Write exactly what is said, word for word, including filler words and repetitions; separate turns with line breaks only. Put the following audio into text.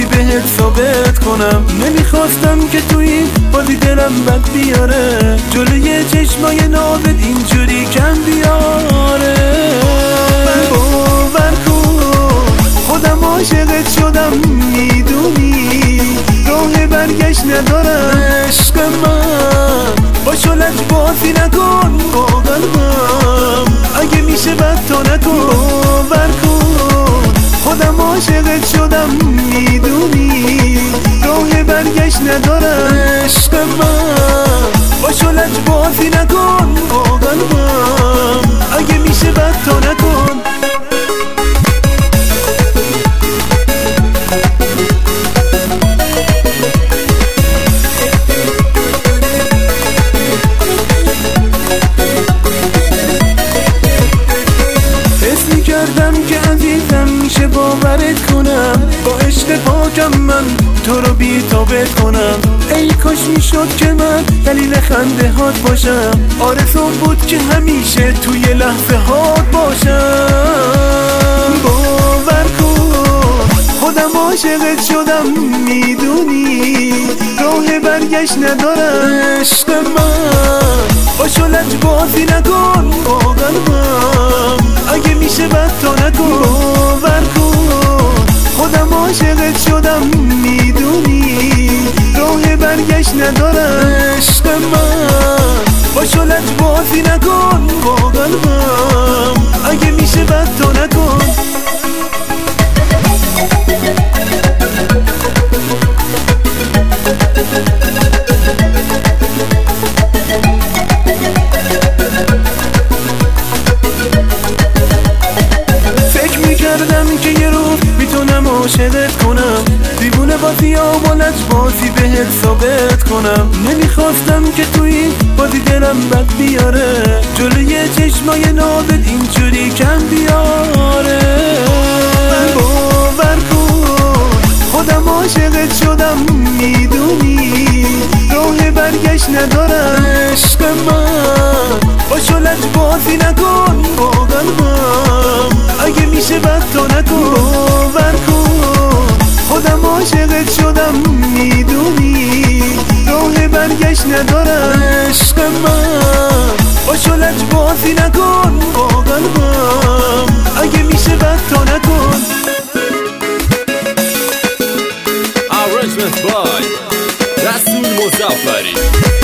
بهت ثابت کنم. نمیخواستم که تو این بازی دلم بد بیاره، جلوی چشمای نابت اینجوری کم بیاره. باور کن خودم عاشقت شدم، میدونی راه برگشت ندارم. عشق من با شلت بازی نکن با قلبم، اگه میشه بد تا نکن. باور کن خودم عاشقت شدم، میدونی راه برگشت ندارم. عشق من با شلت بازی نکن با قلبم، اگه میشه بد تا نکن. که عزیزم میشه باورت کنم، با عشق پاکم من تو رو بی تابت کنم. ای کاش میشد که من دلیل خنده هات باشم، آرزوم بود که همیشه توی لحظه هات باشم. باور کن خودم عاشقت شدم، میدونی راه برگشت ندارم. عشق من با شلت بازی نکن با قلبم، اگه میشه بد تا نکن. باور کن خودم عاشقت شدم، میدونی راه برگشت ندارم. عشق من با شلت بازی نکن با قلبم، اگه میشه بد تا نکن. که یه روز میتونم عاشقت کنم، دیوونه با خیابانت بازی بهت ثابت کنم. نمیخواستم که تو این بازی دلم بد بیاره، جلوی چشمای نازت اینجوری کم بیاره. باور کن خودم عاشقت شدم، میدونی راه برگشت ندارم. عشق من با شلت بازی نکن با قلبم، اگه میشه بد تا نکن. باور کن خودم عاشقت شدم، میدونی راه برگشت ندارم. عشق من با شلت بازی نکن با قلبم، اگه میشه بد تا نکن.
Arrangement by رسول مظفری.